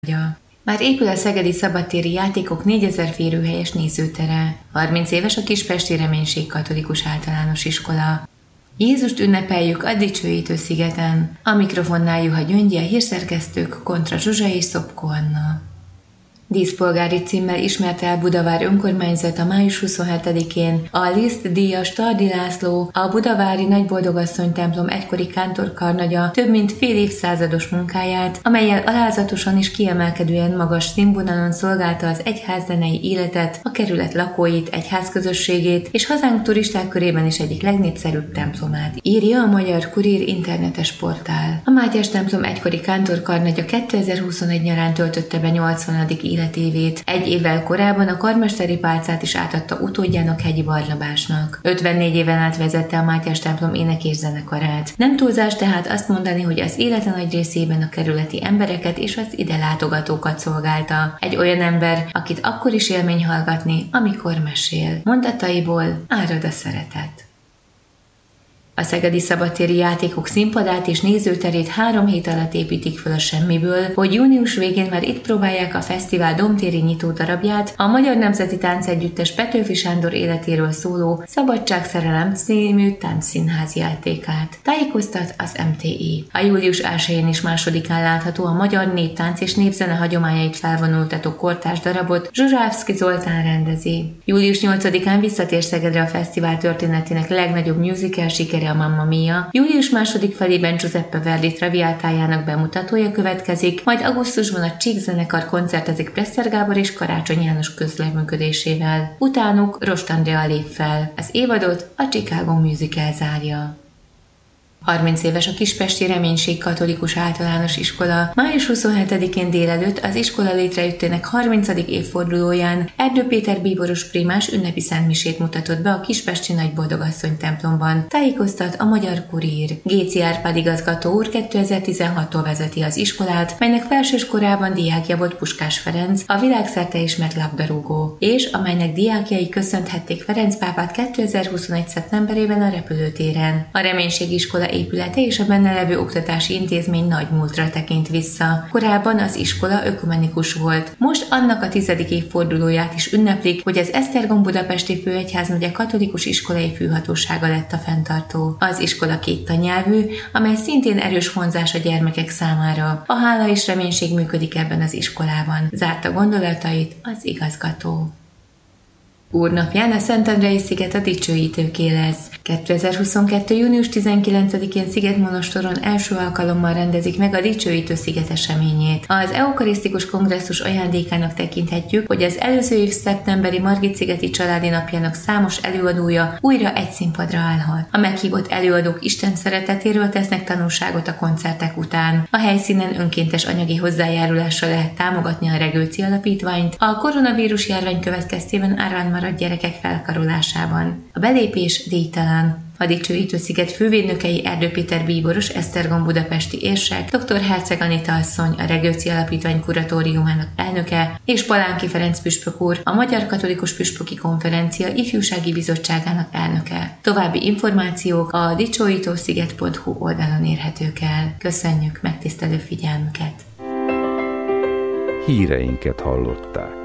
Már épül a szegedi szabadtéri játékok 4000 férőhelyes nézőtere. 30 éves a Kispesti Reménység Katolikus Általános Iskola. Jézust ünnepeljük a Dicsőítő szigeten. A mikrofonnál Juha Gyöngyi, a hírszerkesztők kontra Zsuzsa és Szopko Anna. Díszpolgári címmel ismerte el Budavár önkormányzata május 27-én a Liszt díjas Tardi László, a budavári Nagyboldogasszony templom egykori kántorkarnagya több mint fél évszázados munkáját, amellyel alázatosan és kiemelkedően magas színvonalon szolgálta az egyházzenei életet, a kerület lakóit, egyházközösségét és hazánk turisták körében is egyik legnépszerűbb templomát, írja a Magyar Kurír internetes portál. A Mátyás templom egykori kántorkarnagya 2021 nyarán töltötte be 80. életévét. Egy évvel korábban a karmesteri pálcát is átadta utódjának, Hegyi Barnabásnak. 54 éven át vezette a Mátyás templom ének és zenekarát. Nem túlzás tehát azt mondani, hogy az élete nagy részében a kerületi embereket és az ide látogatókat szolgálta. Egy olyan ember, akit akkor is élmény hallgatni, amikor mesél. Mondataiból árad a szeretet. A szegedi szabadtéri játékok színpadát és nézőterét 3 hét alatt építik föl a semmiből, hogy június végén már itt próbálják a fesztivál domtéri nyitó darabját, a Magyar Nemzeti Táncegyüttes Petőfi Sándor életéről szóló Szabadságszerelem című táncszínház játékát. Tájékoztat az MTI. A július 1-én és 2-án látható a magyar néptánc és népzene hagyományait felvonultató kortárs darabot Zsuzsávszky Zoltán rendezi. Július 8-án visszatér Szegedre a fesztivál történetének legnagyobb musical sikere, a Mamma Mia. Július 2. felében Giuseppe Verdi Traviatájának bemutatója következik, majd augusztusban a Csík zenekar koncertezik Presser Gábor és Karácsony János közreműködésével. Utánuk Rost Andrea lép fel. Az évadot a Chicago Musical zárja. 30 éves a Kispesti Reménység Katolikus Általános Iskola. Május 27-én délelőtt az iskola létrejöttének 30. évfordulóján Erdő Péter bíboros primás ünnepi szentmisét mutatott be a kispesti Nagyboldogasszony templomban. Tájékoztat a Magyar Kurír. Géci Árpád igazgató úr 2016-tól vezeti az iskolát, melynek felsőskorában diákja volt Puskás Ferenc, a világszerte ismert labdarúgó, és amelynek diákjai köszönthették Ferenc pápát 2021. szeptemberében a repülőtéren. A Reménység iskola épülete és a benne levő oktatási intézmény nagy múltra tekint vissza. Korábban az iskola ökumenikus volt. Most annak a 10. évfordulóját is ünneplik, hogy az Esztergom budapesti főegyházmegye katolikus iskolai főhatósága lett a fenntartó. Az iskola 2 tannyelvű, amely szintén erős vonzás a gyermekek számára. A hála és reménység működik ebben az iskolában. Zárta gondolatait az igazgató. Úrnapján a Szentendrei sziget a dicsőítőké lesz. 2022. június 19-én Szigetmonostoron első alkalommal rendezik meg a Dicsőítő sziget eseményét. Az eukarisztikus kongresszus ajándékának tekinthetjük, hogy az előző év szeptemberi Margit-szigeti családi napjának számos előadója újra egy színpadra állhat. A meghívott előadók Isten szeretetéről tesznek tanúságot a koncertek után. A helyszínen önkéntes anyagi hozzájárulással lehet támogatni a Regőci Alapítványt a koronavírus járvány következtében árán maradt gyerekek felkarolásában. A belépés díjtalan. A Dicsőítő sziget fővédnökei Erdő Péter bíboros, Esztergom budapesti érsek, dr. Herceg Anita asszony, a Regőci Alapítvány kuratóriumának elnöke, és Palánki Ferenc püspök úr, a Magyar Katolikus Püspöki Konferencia ifjúsági bizottságának elnöke. További információk a dicsőítősziget.hu oldalon érhetők el. Köszönjük megtisztelő figyelmüket! Híreinket hallották.